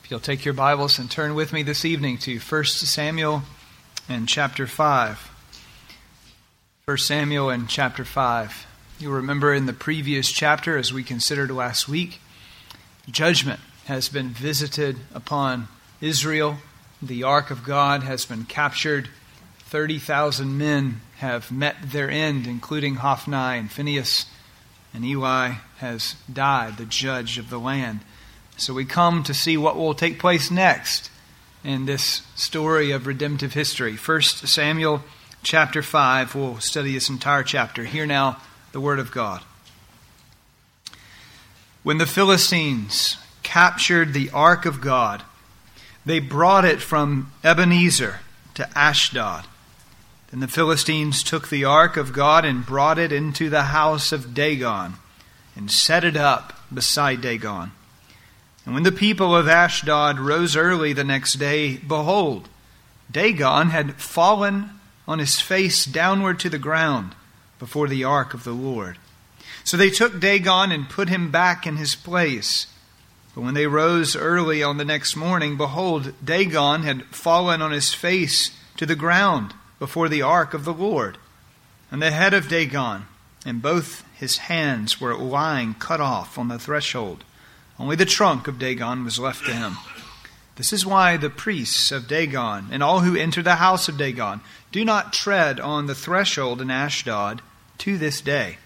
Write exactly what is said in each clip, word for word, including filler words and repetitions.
If you'll take your Bibles and turn with me this evening to First Samuel and chapter five. First Samuel and chapter five. You'll remember in the previous chapter, as we considered last week, judgment has been visited upon Israel. The ark of God has been captured. thirty thousand men have met their end, including Hophni and Phinehas, and Eli has died, the judge of the land. So we come to see what will take place next in this story of redemptive history. First Samuel chapter five, we'll study this entire chapter. Hear now the word of God. When the Philistines captured the ark of God, they brought it from Ebenezer to Ashdod. Then the Philistines took the ark of God and brought it into the house of Dagon and set it up beside Dagon. And when the people of Ashdod rose early the next day, behold, Dagon had fallen on his face downward to the ground before the ark of the Lord. So they took Dagon and put him back in his place. But when they rose early on the next morning, behold, Dagon had fallen on his face to the ground before the ark of the Lord. And the head of Dagon and both his hands were lying cut off on the threshold. Only the trunk of Dagon was left to him. This is why the priests of Dagon and all who enter the house of Dagon do not tread on the threshold in Ashdod to this day.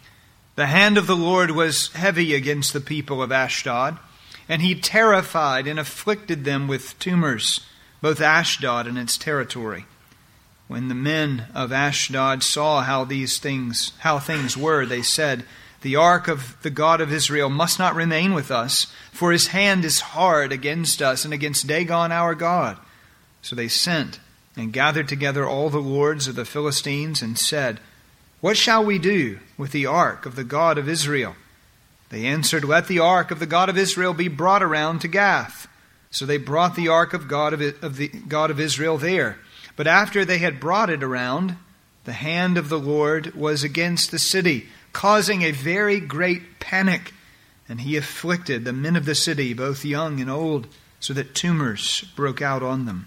The hand of the Lord was heavy against the people of Ashdod, and he terrified and afflicted them with tumors, both Ashdod and its territory. When the men of Ashdod saw how these things, how things were, they said, "The ark of the God of Israel must not remain with us, for his hand is hard against us and against Dagon our God." So they sent and gathered together all the lords of the Philistines and said, "What shall we do with the ark of the God of Israel?" They answered, "Let the ark of the God of Israel be brought around to Gath." So they brought the ark of God of, of the God of Israel there. But after they had brought it around, the hand of the Lord was against the city, causing a very great panic. And he afflicted the men of the city, both young and old, so that tumors broke out on them.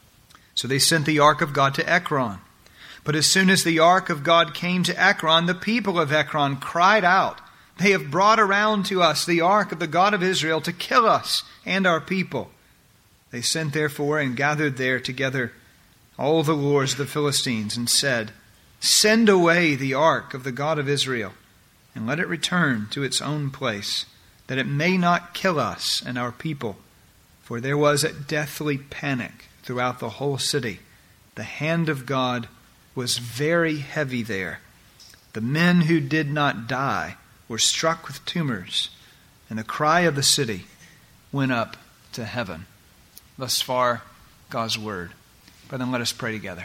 So they sent the ark of God to Ekron. But as soon as the ark of God came to Ekron, the people of Ekron cried out, "They have brought around to us the ark of the God of Israel to kill us and our people." They sent therefore and gathered there together all the lords of the Philistines and said, "Send away the ark of the God of Israel, and let it return to its own place, that it may not kill us and our people." For there was a deathly panic throughout the whole city. The hand of God was very heavy there. The men who did not die were struck with tumors, and the cry of the city went up to heaven. Thus far, God's word. Brethren, let us pray together.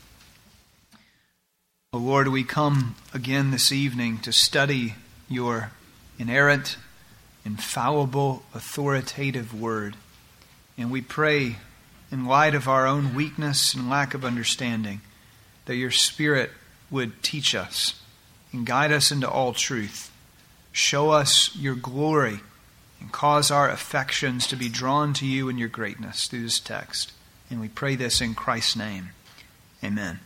O Lord, we come again this evening to study your inerrant, infallible, authoritative word. And we pray, in light of our own weakness and lack of understanding, that your Spirit would teach us and guide us into all truth. Show us your glory and cause our affections to be drawn to you in your greatness through this text. And we pray this in Christ's name. Amen.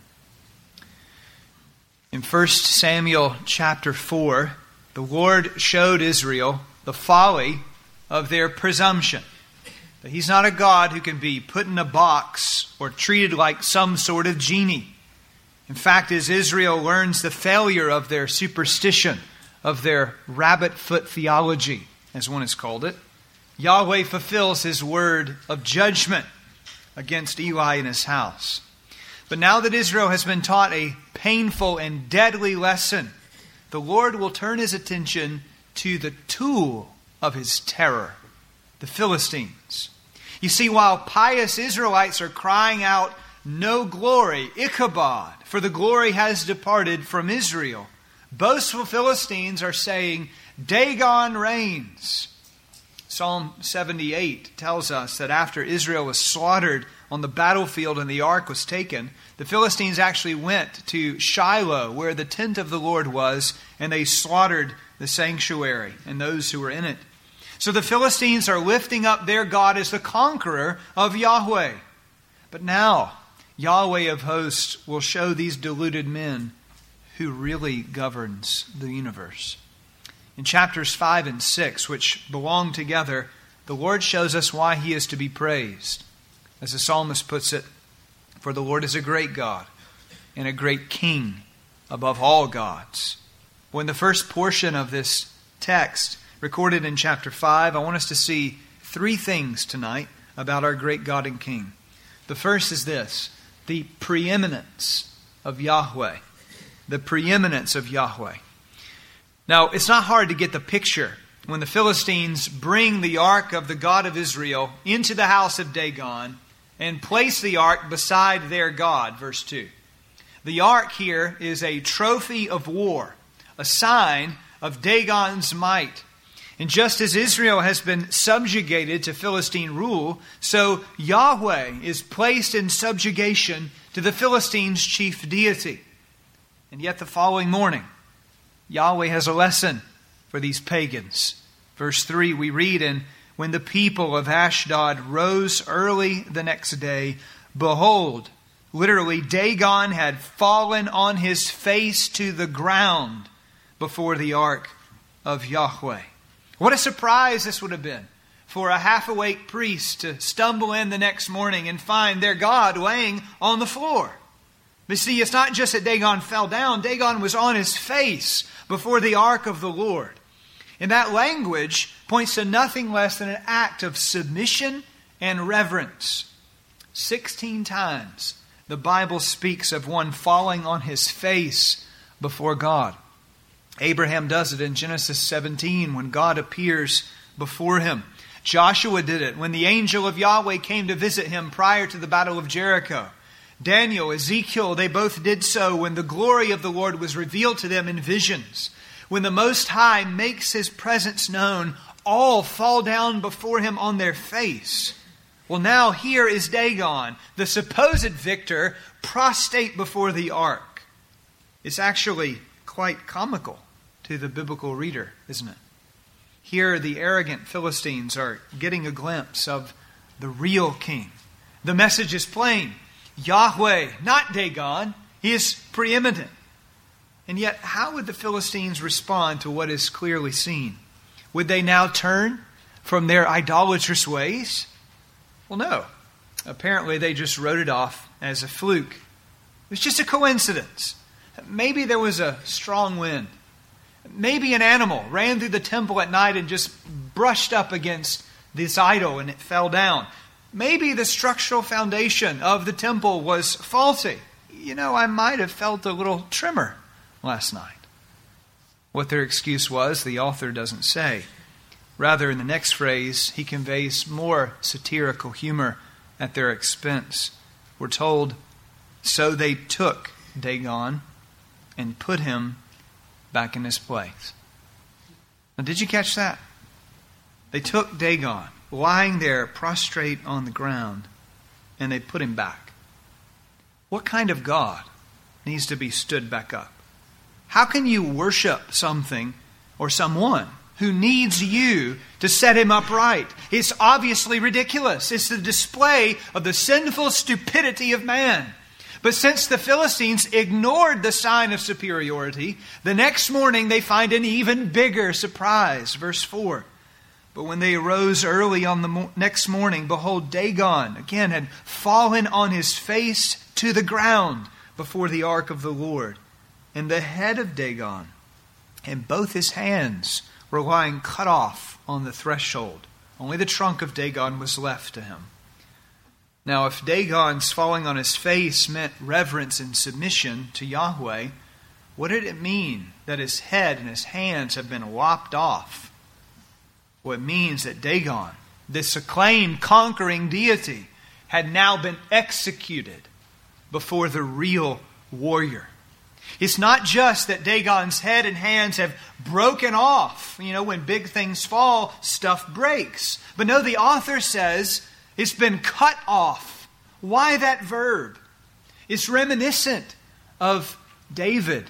In First Samuel chapter four, the Lord showed Israel the folly of their presumption. That he's not a God who can be put in a box or treated like some sort of genie. In fact, as Israel learns the failure of their superstition, of their rabbit foot theology, as one has called it, Yahweh fulfills his word of judgment against Eli and his house. But now that Israel has been taught a painful and deadly lesson, the Lord will turn his attention to the tool of his terror, the Philistines. You see, while pious Israelites are crying out, "No glory, Ichabod, for the glory has departed from Israel," boastful Philistines are saying, "Dagon reigns." Psalm seventy-eight tells us that after Israel was slaughtered on the battlefield and the ark was taken, the Philistines actually went to Shiloh, where the tent of the Lord was, and they slaughtered the sanctuary and those who were in it. So the Philistines are lifting up their God as the conqueror of Yahweh. But now, Yahweh of hosts will show these deluded men who really governs the universe. In chapters five and six, which belong together, the Lord shows us why He is to be praised. As the psalmist puts it, "For the Lord is a great God and a great King above all gods." Well, in the first portion of this text, recorded in chapter five, I want us to see three things tonight about our great God and King. The first is this: the preeminence of Yahweh. The preeminence of Yahweh. Now, it's not hard to get the picture when the Philistines bring the ark of the God of Israel into the house of Dagon and place the ark beside their God, verse two. The ark here is a trophy of war, a sign of Dagon's might. And just as Israel has been subjugated to Philistine rule, so Yahweh is placed in subjugation to the Philistines' chief deity. And yet the following morning, Yahweh has a lesson for these pagans. Verse three, we read, "And when the people of Ashdod rose early the next day, behold," literally, Dagon had fallen on his face to the ground before the ark of Yahweh. What a surprise this would have been for a half-awake priest to stumble in the next morning and find their God laying on the floor. But see, it's not just that Dagon fell down. Dagon was on his face before the ark of the Lord. And that language points to nothing less than an act of submission and reverence. Sixteen times the Bible speaks of one falling on his face before God. Abraham does it in Genesis seventeen when God appears before him. Joshua did it when the angel of Yahweh came to visit him prior to the Battle of Jericho. Daniel, Ezekiel, they both did so when the glory of the Lord was revealed to them in visions. When the Most High makes His presence known, all fall down before Him on their face. Well, now here is Dagon, the supposed victor, prostrate before the ark. It's actually quite comical to the biblical reader, isn't it? Here the arrogant Philistines are getting a glimpse of the real king. The message is plain. Yahweh, not Dagon. He is preeminent. And yet, how would the Philistines respond to what is clearly seen? Would they now turn from their idolatrous ways? Well, no. Apparently, they just wrote it off as a fluke. It was just a coincidence. Maybe there was a strong wind. Maybe an animal ran through the temple at night and just brushed up against this idol and it fell down. Maybe the structural foundation of the temple was faulty. You know, I might have felt a little tremor last night. What their excuse was, the author doesn't say. Rather, in the next phrase, he conveys more satirical humor at their expense. We're told, "So they took Dagon and put him back in his place." Now, did you catch that? They took Dagon, lying there prostrate on the ground, and they put him back. What kind of God needs to be stood back up? How can you worship something or someone who needs you to set him upright? It's obviously ridiculous. It's the display of the sinful stupidity of man. But since the Philistines ignored the sign of superiority, the next morning they find an even bigger surprise. Verse four. "But when they arose early on the mo- next morning, behold, Dagon again had fallen on his face to the ground before the ark of the Lord. And the head of Dagon and both his hands were lying cut off on the threshold. Only the trunk of Dagon was left to him." Now, if Dagon's falling on his face meant reverence and submission to Yahweh, what did it mean that his head and his hands have been lopped off? Well, it means that Dagon, this acclaimed conquering deity, had now been executed before the real warrior. It's not just that Dagon's head and hands have broken off. You know, when big things fall, stuff breaks. But no, the author says it's been cut off. Why that verb? It's reminiscent of David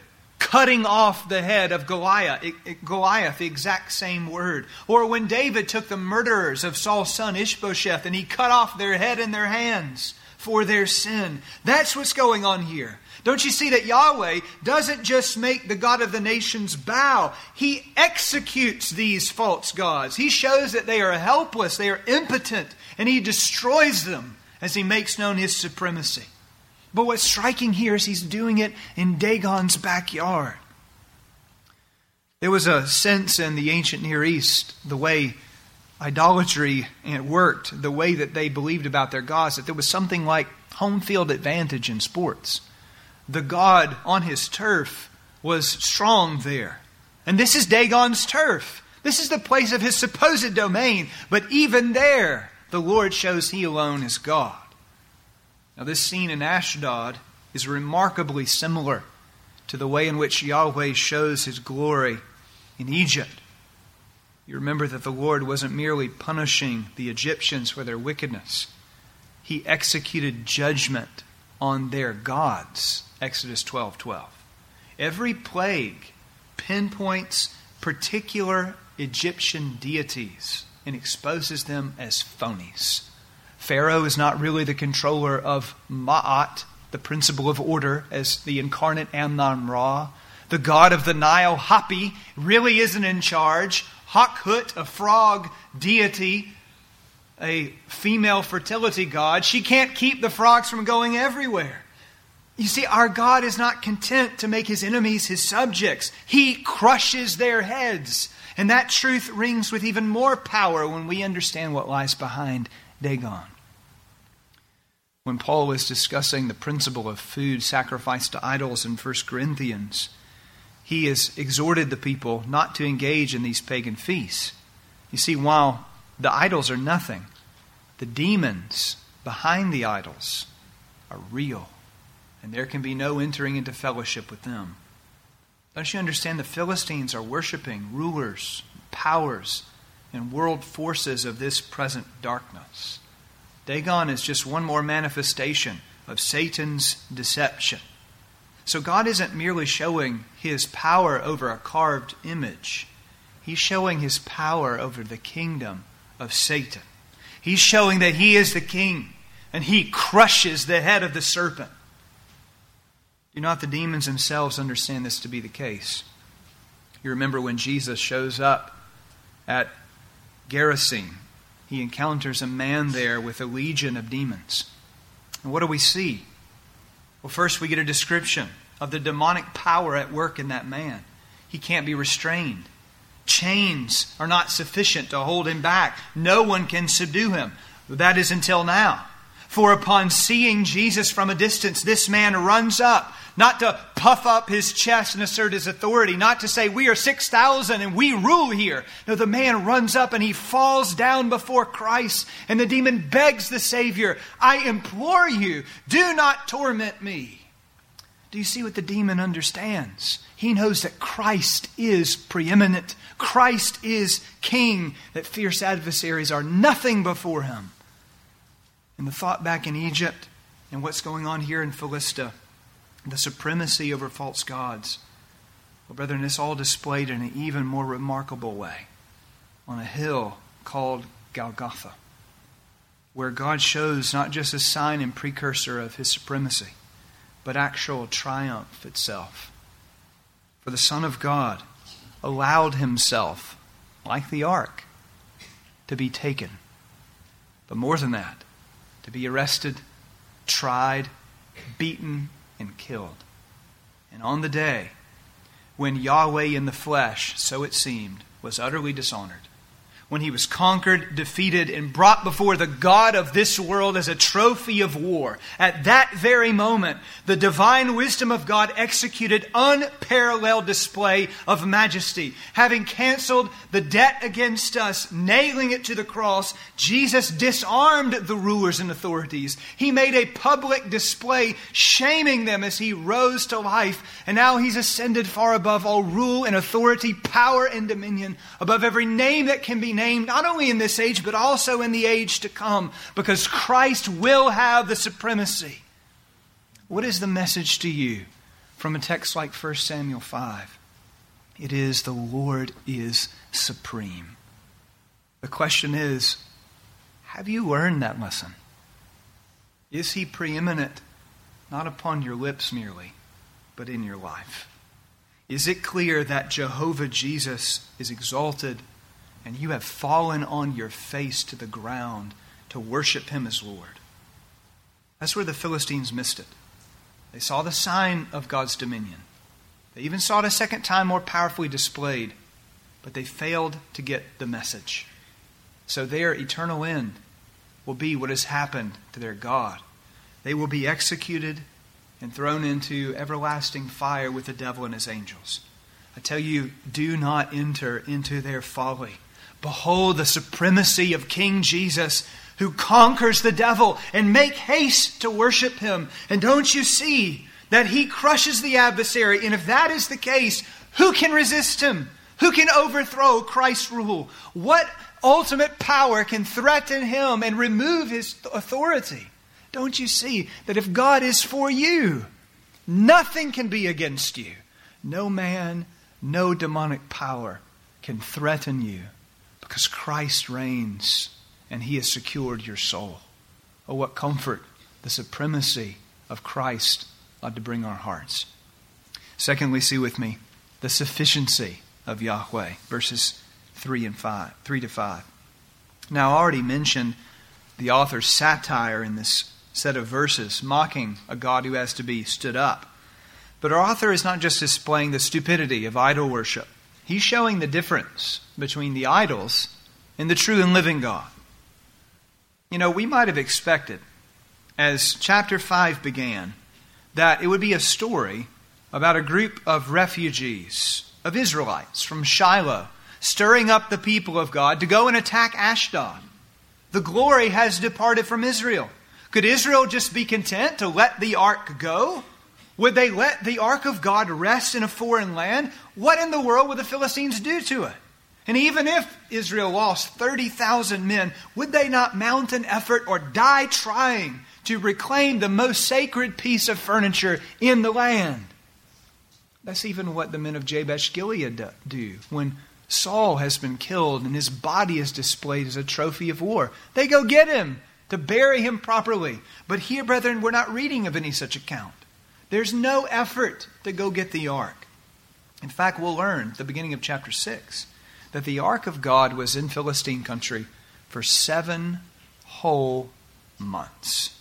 cutting off the head of Goliath, Goliath, the exact same word. Or when David took the murderers of Saul's son Ishbosheth and he cut off their head and their hands for their sin. That's what's going on here. Don't you see that Yahweh doesn't just make the God of the nations bow. He executes these false gods. He shows that they are helpless, they are impotent, and He destroys them as He makes known His supremacy. But what's striking here is He's doing it in Dagon's backyard. There was a sense in the ancient Near East, the way idolatry worked, the way that they believed about their gods, that there was something like home field advantage in sports. The god on his turf was strong there. And this is Dagon's turf. This is the place of his supposed domain. But even there, the Lord shows He alone is God. Now this scene in Ashdod is remarkably similar to the way in which Yahweh shows His glory in Egypt. You remember that the Lord wasn't merely punishing the Egyptians for their wickedness. He executed judgment on their gods. Exodus twelve twelve. Every plague pinpoints particular Egyptian deities and exposes them as phonies. Pharaoh is not really the controller of Ma'at, the principle of order, as the incarnate Amnon-Ra. The god of the Nile, Hapi, really isn't in charge. Hakhut, a frog deity, a female fertility god, she can't keep the frogs from going everywhere. You see, our God is not content to make His enemies His subjects. He crushes their heads. And that truth rings with even more power when we understand what lies behind Dagon. When Paul was discussing the principle of food sacrificed to idols in First Corinthians, he has exhorted the people not to engage in these pagan feasts. You see, while the idols are nothing, the demons behind the idols are real. And there can be no entering into fellowship with them. Don't you understand? The Philistines are worshiping rulers, powers, and world forces of this present darkness. Dagon is just one more manifestation of Satan's deception. So God isn't merely showing His power over a carved image. He's showing His power over the kingdom of Satan. He's showing that He is the king, and He crushes the head of the serpent. Do not the demons themselves understand this to be the case? You remember when Jesus shows up at Gerasene, He encounters a man there with a legion of demons. And what do we see? Well, first we get a description of the demonic power at work in that man. He can't be restrained. Chains are not sufficient to hold him back. No one can subdue him. That is until now. For upon seeing Jesus from a distance, this man runs up, not to puff up his chest and assert his authority, not to say, we are six thousand and we rule here. No, the man runs up and he falls down before Christ, and the demon begs the Savior, I implore you, do not torment me. Do you see what the demon understands? He knows that Christ is preeminent. Christ is king, that fierce adversaries are nothing before him. And the thought back in Egypt and what's going on here in Philistia, the supremacy over false gods. Well, brethren, it's all displayed in an even more remarkable way on a hill called Golgotha, where God shows not just a sign and precursor of His supremacy, but actual triumph itself. For the Son of God allowed Himself, like the ark, to be taken. But more than that, to be arrested, tried, beaten, and killed. And on the day when Yahweh in the flesh, so it seemed, was utterly dishonored, when He was conquered, defeated, and brought before the God of this world as a trophy of war, at that very moment, the divine wisdom of God executed unparalleled display of majesty. Having canceled the debt against us, nailing it to the cross, Jesus disarmed the rulers and authorities. He made a public display, shaming them as He rose to life. And now He's ascended far above all rule and authority, power and dominion, above every name that can be named, not only in this age, but also in the age to come, because Christ will have the supremacy. What is the message to you? from a text like First Samuel five. It is the Lord is supreme. The question is, have you learned that lesson? Is he preeminent, not upon your lips merely, but in your life? Is it clear that Jehovah Jesus is exalted and you have fallen on your face to the ground to worship him as Lord? That's where the Philistines missed it. They saw the sign of God's dominion. They even saw it a second time more powerfully displayed, but they failed to get the message. So their eternal end will be what has happened to their God. They will be executed and thrown into everlasting fire with the devil and his angels. I tell you, do not enter into their folly. Behold the supremacy of King Jesus, who conquers the devil, and make haste to worship him. And don't you see that he crushes the adversary? And if that is the case, who can resist him? Who can overthrow Christ's rule? What ultimate power can threaten him and remove his authority? Don't you see that if God is for you, nothing can be against you? No man, no demonic power can threaten you, because Christ reigns and he has secured your soul. Oh, what comfort the supremacy of Christ ought to bring our hearts. Secondly, see with me the sufficiency of Yahweh, verses three and five, three to five. Now, I already mentioned the author's satire in this set of verses, mocking a God who has to be stood up. But our author is not just displaying the stupidity of idol worship. He's showing the difference between the idols and the true and living God. You know, we might have expected, as chapter five began, that it would be a story about a group of refugees, of Israelites from Shiloh, stirring up the people of God to go and attack Ashdod. The glory has departed from Israel. Could Israel just be content to let the ark go? Would they let the ark of God rest in a foreign land? What in the world would the Philistines do to it? And even if Israel lost thirty thousand men, would they not mount an effort or die trying to reclaim the most sacred piece of furniture in the land? That's even what the men of Jabesh Gilead do when Saul has been killed and his body is displayed as a trophy of war. They go get him to bury him properly. But here, brethren, we're not reading of any such account. There's no effort to go get the ark. In fact, we'll learn at the beginning of chapter six that the ark of God was in Philistine country for seven whole months.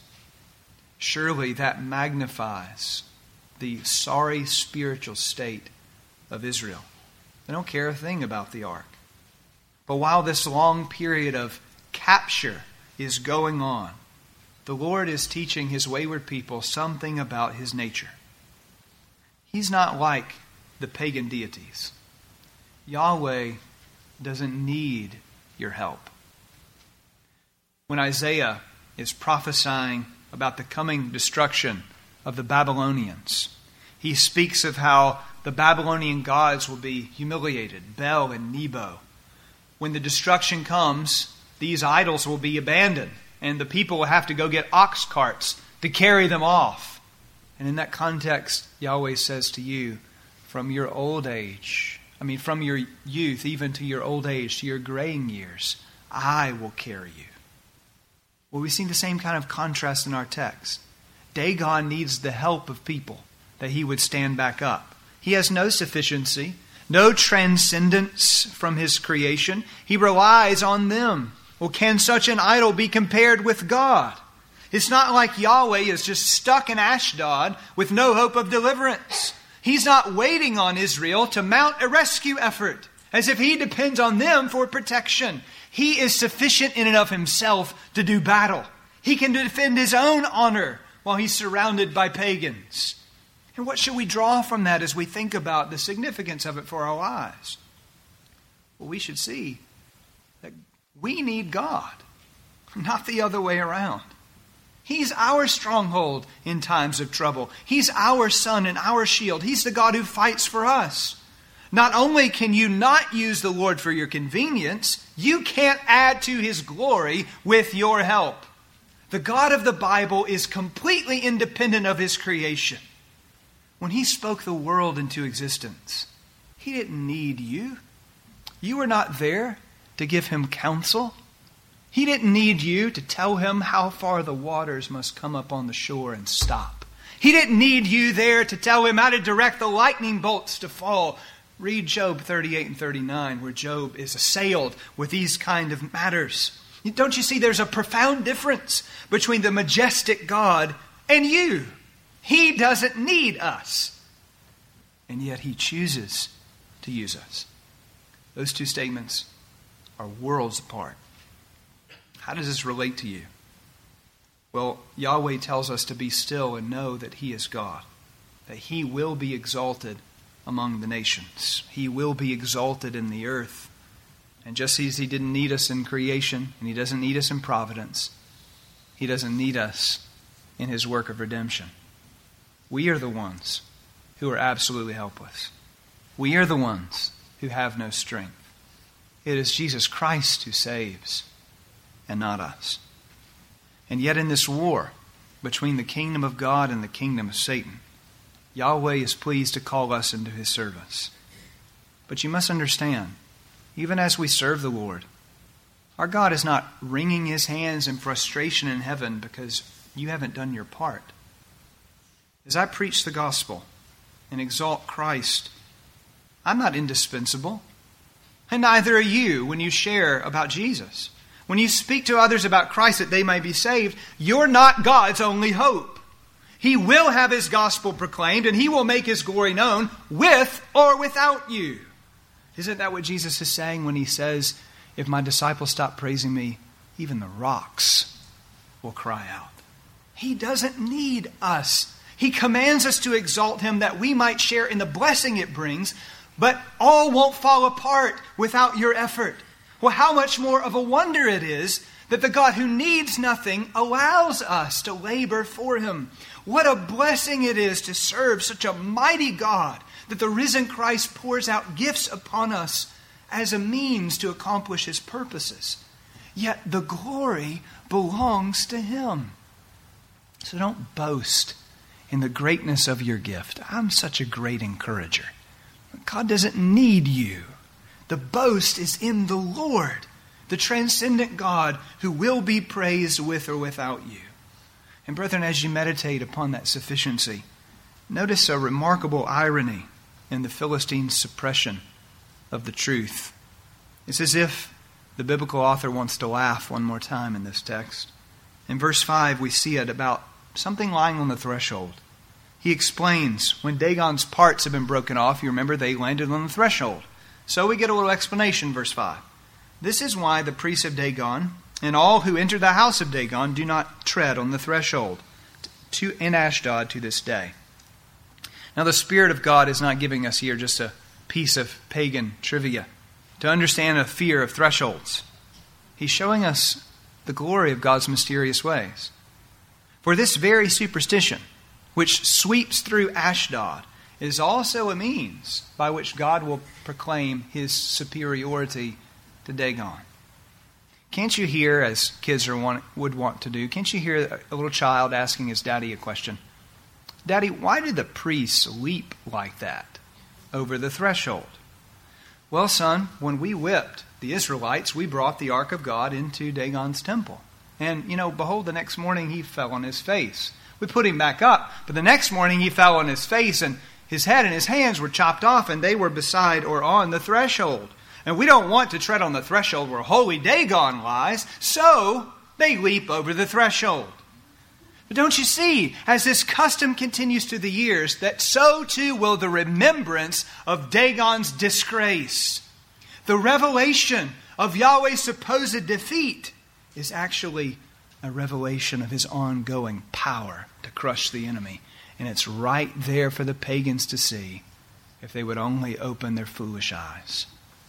Surely that magnifies the sorry spiritual state of Israel. They don't care a thing about the ark. But while this long period of capture is going on, the Lord is teaching his wayward people something about his nature. He's not like the pagan deities. Yahweh doesn't need your help. When Isaiah is prophesying about the coming destruction of the Babylonians, he speaks of how the Babylonian gods will be humiliated, Bel and Nebo. When the destruction comes, these idols will be abandoned, and the people will have to go get ox carts to carry them off. And in that context, Yahweh says to you, from your old age, I mean from your youth even to your old age, to your graying years, I will carry you. Well, we see the same kind of contrast in our text. Dagon needs the help of people that he would stand back up. He has no sufficiency, no transcendence from his creation. He relies on them. Well, can such an idol be compared with God? It's not like Yahweh is just stuck in Ashdod with no hope of deliverance. He's not waiting on Israel to mount a rescue effort, as if he depends on them for protection. He is sufficient in and of himself to do battle. He can defend his own honor while he's surrounded by pagans. And what should we draw from that as we think about the significance of it for our lives? Well, we should see that we need God, not the other way around. He's our stronghold in times of trouble. He's our sun and our shield. He's the God who fights for us. Not only can you not use the Lord for your convenience, you can't add to his glory with your help. The God of the Bible is completely independent of his creation. When he spoke the world into existence, he didn't need you. You were not there to give him counsel. He didn't need you to tell him how far the waters must come up on the shore and stop. He didn't need you there to tell him how to direct the lightning bolts to fall. Read Job thirty-eight and thirty-nine, where Job is assailed with these kind of matters. Don't you see there's a profound difference between the majestic God and you? He doesn't need us, and yet he chooses to use us. Those two statements are worlds apart. How does this relate to you? Well, Yahweh tells us to be still and know that he is God, that he will be exalted among the nations. He will be exalted in the earth. And just as he didn't need us in creation, and he doesn't need us in providence, he doesn't need us in his work of redemption. We are the ones who are absolutely helpless. We are the ones who have no strength. It is Jesus Christ who saves, and not us. And yet in this war between the kingdom of God and the kingdom of Satan, Yahweh is pleased to call us into his service. But you must understand, even as we serve the Lord, our God is not wringing his hands in frustration in heaven because you haven't done your part. As I preach the gospel and exalt Christ, I'm not indispensable. And neither are you when you share about Jesus. When you speak to others about Christ that they may be saved, you're not God's only hope. He will have his gospel proclaimed and he will make his glory known with or without you. Isn't that what Jesus is saying when he says, if my disciples stop praising me, even the rocks will cry out? He doesn't need us. He commands us to exalt him that we might share in the blessing it brings, but all won't fall apart without your effort. Well, how much more of a wonder it is that the God who needs nothing allows us to labor for him. What a blessing it is to serve such a mighty God, that the risen Christ pours out gifts upon us as a means to accomplish his purposes. Yet the glory belongs to him. So don't boast in the greatness of your gift. I'm such a great encourager. God doesn't need you. The boast is in the Lord, the transcendent God who will be praised with or without you. And brethren, as you meditate upon that sufficiency, notice a remarkable irony in the Philistines' suppression of the truth. It's as if the biblical author wants to laugh one more time in this text. In verse five, we see it about something lying on the threshold. He explains, when Dagon's parts have been broken off, you remember they landed on the threshold. So we get a little explanation, verse five. This is why the priests of Dagon and all who enter the house of Dagon do not tread on the threshold to, in Ashdod to this day. Now the Spirit of God is not giving us here just a piece of pagan trivia to understand a fear of thresholds. He's showing us the glory of God's mysterious ways. For this very superstition, which sweeps through Ashdod, is also a means by which God will proclaim his superiority to Dagon. Can't you hear, as kids are want, would want to do, can't you hear a little child asking his daddy a question? Daddy, why did the priests leap like that over the threshold? Well, son, when we whipped the Israelites, we brought the ark of God into Dagon's temple. And, you know, behold, the next morning he fell on his face. We put him back up, but the next morning he fell on his face, and his head and his hands were chopped off, and they were beside or on the threshold. And we don't want to tread on the threshold where holy Dagon lies, so they leap over the threshold. But don't you see, as this custom continues through the years, that so too will the remembrance of Dagon's disgrace. The revelation of Yahweh's supposed defeat is actually a revelation of his ongoing power to crush the enemy. And it's right there for the pagans to see if they would only open their foolish eyes.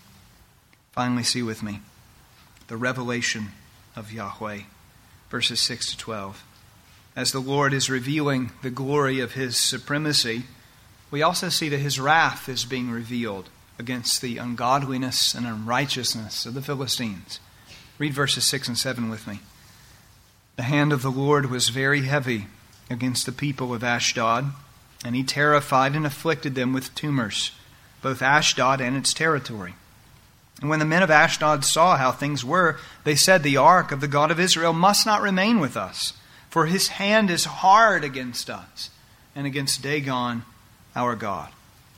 Finally, see with me the revelation of Yahweh, verses six to twelve. As the Lord is revealing the glory of his supremacy, we also see that his wrath is being revealed against the ungodliness and unrighteousness of the Philistines. Read verses six and seven with me. The hand of the Lord was very heavy against the people of Ashdod, And he terrified and afflicted them with tumors, both Ashdod and its territory. And when the men of Ashdod saw how things were, they said, the ark of the God of Israel must not remain with us, for his hand is hard against us and against Dagon, our God.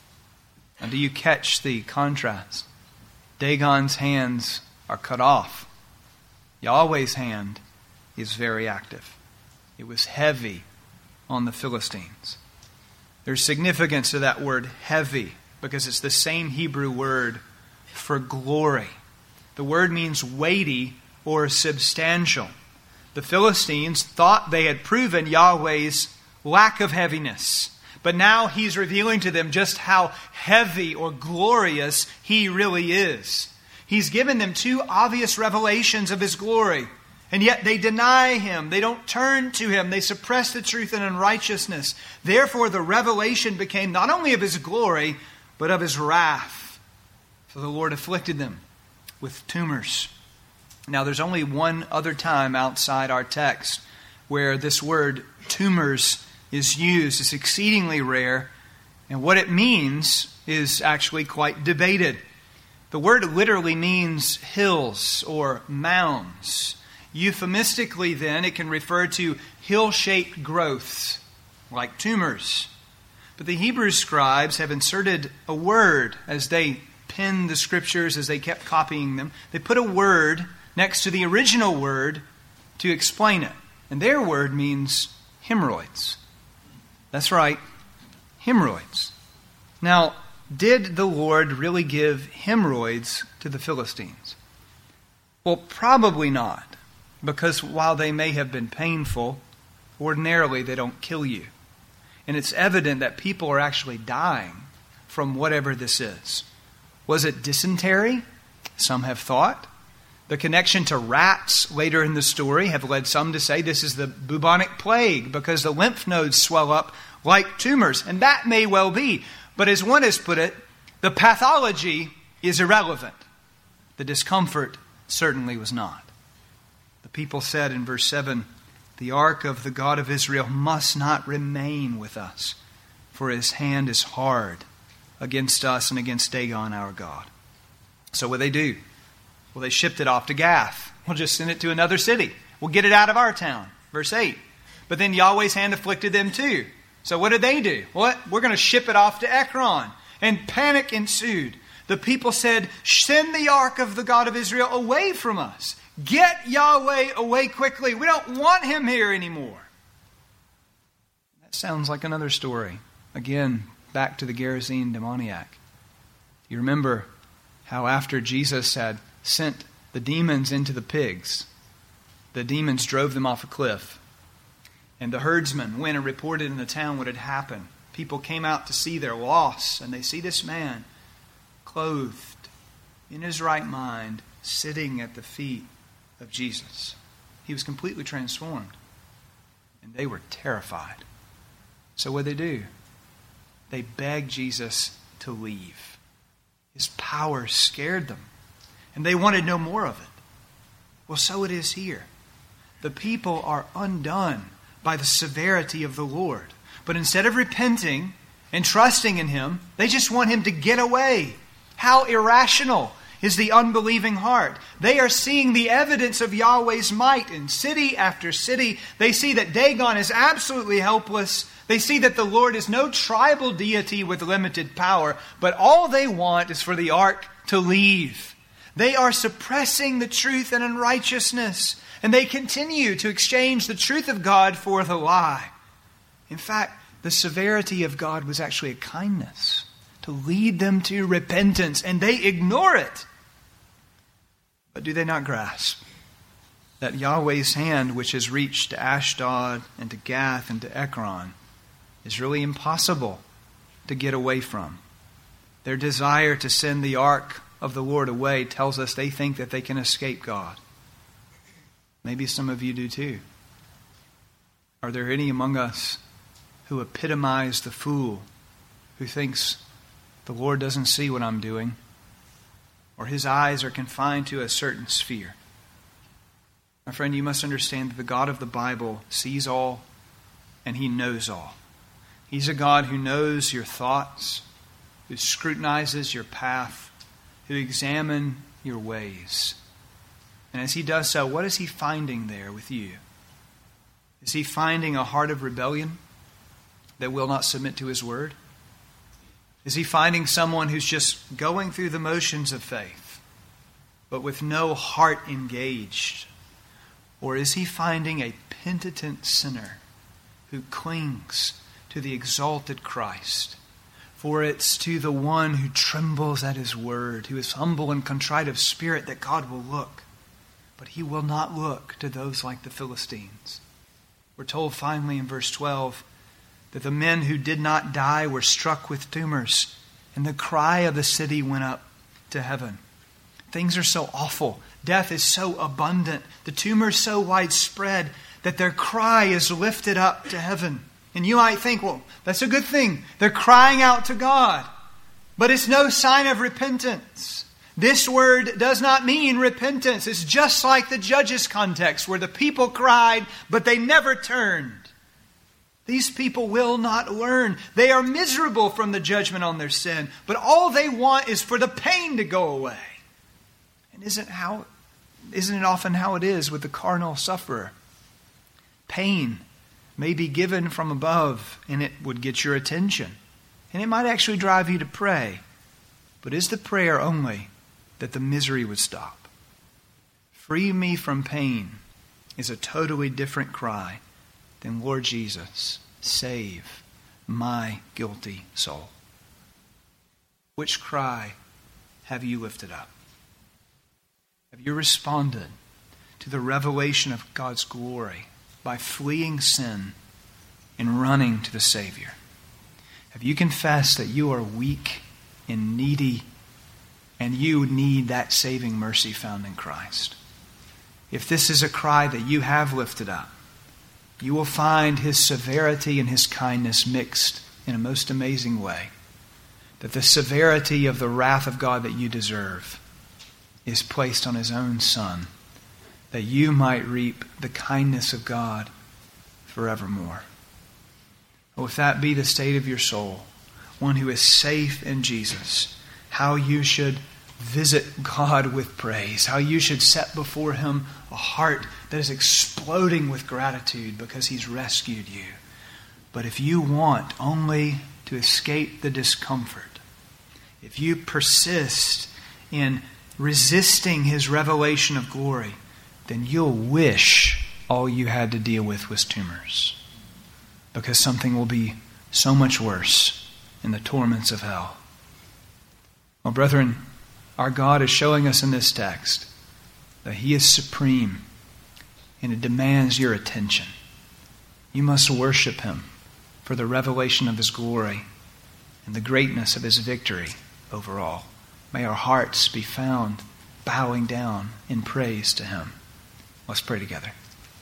Now, do you catch the contrast? Dagon's hands are cut off. Yahweh's hand is very active. It was heavy on the Philistines. There's significance to that word heavy because it's the same Hebrew word for glory. The word means weighty or substantial. The Philistines thought they had proven Yahweh's lack of heaviness, but now he's revealing to them just how heavy or glorious he really is. He's given them two obvious revelations of his glory, and yet they deny him. They don't turn to him. They suppress the truth in unrighteousness. Therefore, the revelation became not only of his glory, but of his wrath. So the Lord afflicted them with tumors. Now, there's only one other time outside our text where this word tumors is used. It's exceedingly rare, and what it means is actually quite debated. The word literally means hills or mounds. Euphemistically, then, it can refer to hill-shaped growths, like tumors. But the Hebrew scribes have inserted a word as they penned the scriptures, as they kept copying them. They put a word next to the original word to explain it. And their word means hemorrhoids. That's right, hemorrhoids. Now, did the Lord really give hemorrhoids to the Philistines? Well, probably not, because while they may have been painful, ordinarily they don't kill you. And it's evident that people are actually dying from whatever this is. Was it dysentery? Some have thought. The connection to rats later in the story have led some to say this is the bubonic plague because the lymph nodes swell up like tumors. And that may well be. But as one has put it, the pathology is irrelevant. The discomfort certainly was not. The people said in verse seven, the ark of the God of Israel must not remain with us, for his hand is hard against us and against Dagon our God. So what did they do? Well, they shipped it off to Gath. We'll just send it to another city. We'll get it out of our town. Verse eight. But then Yahweh's hand afflicted them too. So what did they do? What? We're going to ship it off to Ekron. And panic ensued. The people said, send the ark of the God of Israel away from us. Get Yahweh away quickly. We don't want him here anymore. That sounds like another story. Again, back to the Gerasene demoniac. You remember how after Jesus had sent the demons into the pigs, the demons drove them off a cliff. And the herdsmen went and reported in the town what had happened. People came out to see their loss, and they see this man clothed in his right mind, sitting at the feet of Jesus. He was completely transformed. And they were terrified. So what did they do? They begged Jesus to leave. His power scared them. And they wanted no more of it. Well, so it is here. The people are undone by the severity of the Lord. But instead of repenting and trusting in him, they just want him to get away. How irrational is the unbelieving heart. They are seeing the evidence of Yahweh's might in city after city. They see that Dagon is absolutely helpless. They see that the Lord is no tribal deity with limited power, but all they want is for the ark to leave. They are suppressing the truth and unrighteousness, and they continue to exchange the truth of God for the lie. In fact, the severity of God was actually a kindness to lead them to repentance, and they ignore it. But do they not grasp that Yahweh's hand, which has reached to Ashdod and to Gath and to Ekron, is really impossible to get away from? Their desire to send the ark of the Lord away tells us they think that they can escape God. Maybe some of you do too. Are there any among us who epitomize the fool who thinks the Lord doesn't see what I'm doing, or his eyes are confined to a certain sphere? My friend, you must understand that the God of the Bible sees all and he knows all. He's a God who knows your thoughts, who scrutinizes your path, who examines your ways. And as he does so, what is he finding there with you? Is he finding a heart of rebellion that will not submit to his word? Is he finding someone who's just going through the motions of faith, but with no heart engaged? Or is he finding a penitent sinner who clings to the exalted Christ? For it's to the one who trembles at his word, who is humble and contrite of spirit, that God will look. But he will not look to those like the Philistines. We're told finally in verse twelve that the men who did not die were struck with tumors, and the cry of the city went up to heaven. Things are so awful. Death is so abundant. The tumors so widespread that their cry is lifted up to heaven. And you might think, well, that's a good thing. They're crying out to God. But it's no sign of repentance. This word does not mean repentance. It's just like the Judges context where the people cried, but they never turned. These people will not learn. They are miserable from the judgment on their sin, but all they want is for the pain to go away. And isn't how, isn't it often how it is with the carnal sufferer? Pain may be given from above, and it would get your attention. And it might actually drive you to pray. But is the prayer only that the misery would stop? Free me from pain is a totally different cry than, Lord Jesus, save my guilty soul. Which cry have you lifted up? Have you responded to the revelation of God's glory by fleeing sin and running to the Savior? Have you confessed that you are weak and needy and you need that saving mercy found in Christ? If this is a cry that you have lifted up, you will find His severity and His kindness mixed in a most amazing way. That the severity of the wrath of God that you deserve is placed on His own Son, that you might reap the kindness of God forevermore. Oh, if that be the state of your soul, one who is safe in Jesus, how you should visit God with praise, how you should set before Him a heart that is exploding with gratitude because He's rescued you. But if you want only to escape the discomfort, if you persist in resisting His revelation of glory, then you'll wish all you had to deal with was tumors. Because something will be so much worse in the torments of hell. Well, brethren, our God is showing us in this text that He is supreme and it demands your attention. You must worship Him for the revelation of His glory and the greatness of His victory over all. May our hearts be found bowing down in praise to Him. Let's pray together.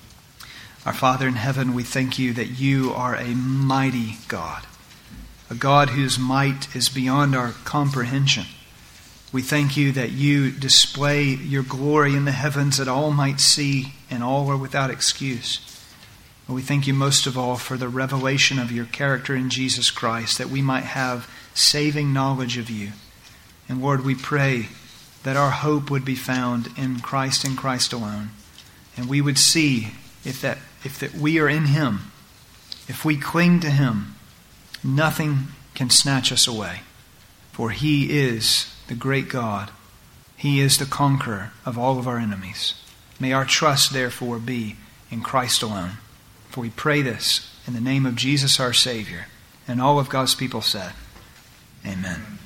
Our Father in heaven, we thank You that You are a mighty God, a God whose might is beyond our comprehension. We thank You that You display Your glory in the heavens that all might see and all are without excuse. And we thank You most of all for the revelation of Your character in Jesus Christ, that we might have saving knowledge of You. And Lord, we pray that our hope would be found in Christ and Christ alone. And we would see if that if that we are in Him, if we cling to Him, nothing can snatch us away. For He is the great God. He is the conqueror of all of our enemies. May our trust therefore be in Christ alone. For we pray this in the name of Jesus our Savior. And all of God's people said, Amen.